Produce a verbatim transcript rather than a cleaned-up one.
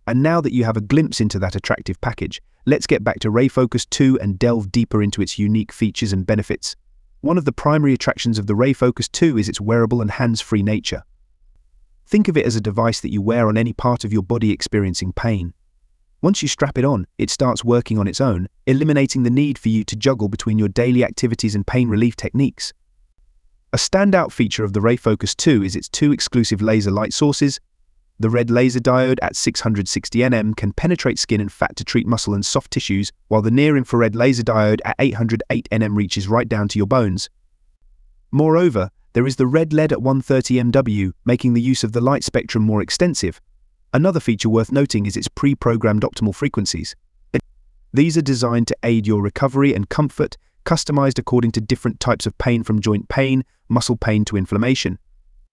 And now that you have a glimpse into that attractive package, let's get back to RayFocus two and delve deeper into its unique features and benefits. One of the primary attractions of the RayFocus two is its wearable and hands-free nature. Think of it as a device that you wear on any part of your body experiencing pain. Once you strap it on, it starts working on its own, eliminating the need for you to juggle between your daily activities and pain relief techniques. A standout feature of the RayFocus two is its two exclusive laser light sources. The red laser diode at six hundred sixty nanometers can penetrate skin and fat to treat muscle and soft tissues, while the near-infrared laser diode at eight hundred eight nanometers reaches right down to your bones. Moreover, there is the red L E D at one hundred thirty milliwatt, making the use of the light spectrum more extensive. Another feature worth noting is its pre-programmed optimal frequencies. These are designed to aid your recovery and comfort, customized according to different types of pain, from joint pain, muscle pain to inflammation.